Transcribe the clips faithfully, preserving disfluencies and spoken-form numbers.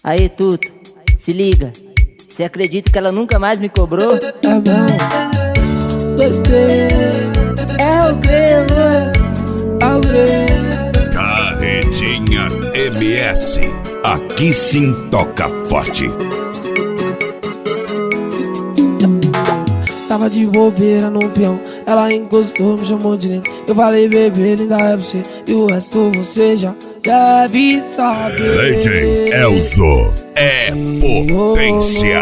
Aí, Tuto, se liga. Você acredita que ela nunca mais me cobrou? É mesmo? Gostei. É o Grelo. É o Grelo. Carretinha M S. Aqui sim toca forte. Tava de bobeira no peão, ela encostou, me chamou de lindo. Eu falei, bebê, linda é você, e o resto você já deve saber. D J Elzo é potência.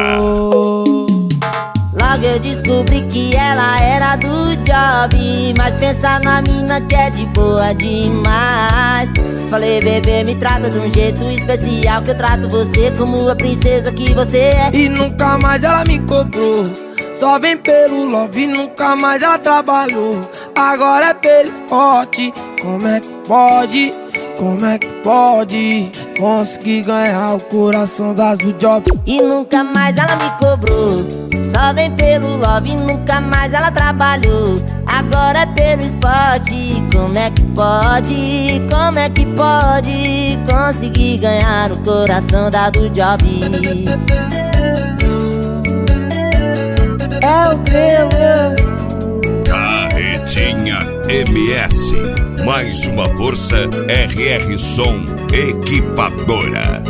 Logo eu descobri que ela era do job, mas pensa na mina que é de boa demais. Falei, bebê, me trata de um jeito especial, que eu trato você como a princesa que você é. E nunca mais ela me cobrou, só vem pelo love, nunca mais ela trabalhou. Agora é pelo esporte. Como é que pode, como é que pode conseguir ganhar o coração das do job? E nunca mais ela me cobrou, só vem pelo love, nunca mais ela trabalhou. Agora é pelo esporte. Como é que pode, como é que pode conseguir ganhar o coração da do job? É o Grelo. Carretinha M S. Mais uma força R R Som Equipadora.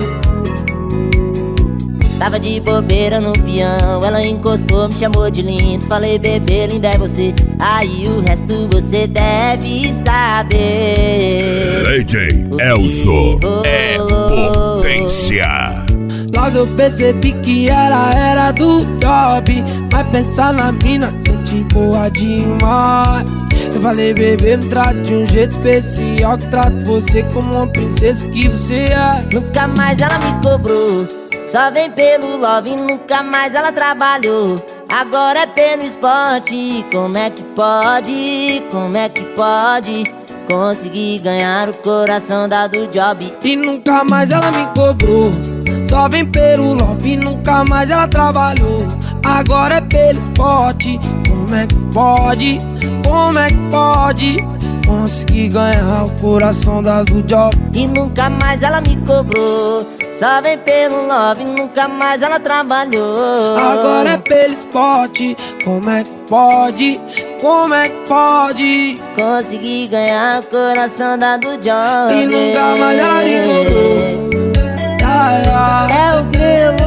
Tava de bobeira no peão, ela encostou, me chamou de lindo. Falei, bebê, linda é você, aí o resto você deve saber. D J Elzo é potência. Logo eu percebi que ela era do job, mas pensar na mina, gente boa demais. Eu falei, bebê, me trata de um jeito especial, que trato você como uma princesa que você é. Nunca mais ela me cobrou, só vem pelo love, nunca mais ela trabalhou. Agora é pelo esporte. Como é que pode, como é que pode conseguir ganhar o coração da do job? E nunca mais ela me cobrou, só vem pelo love, nunca mais ela trabalhou. Agora é pelo esporte. Como é que pode, como é que pode conseguir ganhar o coração das do job? E nunca mais ela me cobrou, só vem pelo love, nunca mais ela trabalhou. Agora é pelo esporte. Como é que pode, como é que pode conseguir ganhar o coração da do job? E nunca mais ela me cobrou. É o Grelo.